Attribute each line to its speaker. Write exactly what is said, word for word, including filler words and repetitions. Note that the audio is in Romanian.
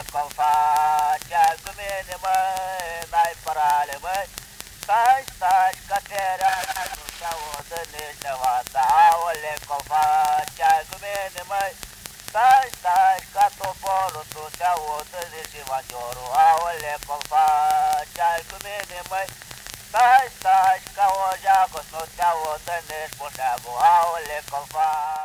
Speaker 1: cum faci cu mine, măi, n-ai parale, măi. Stai, stai, că te rea, nu se audă nici nevasta. Aole, cum faci cu mine, măi. Stai, stai, ca toporul tu se audă nici ivangiorul. Aole, cum faci cu mine, măi. Stai, stai, ca o geagă nu se audă nici buneagul. Aole, cum faci.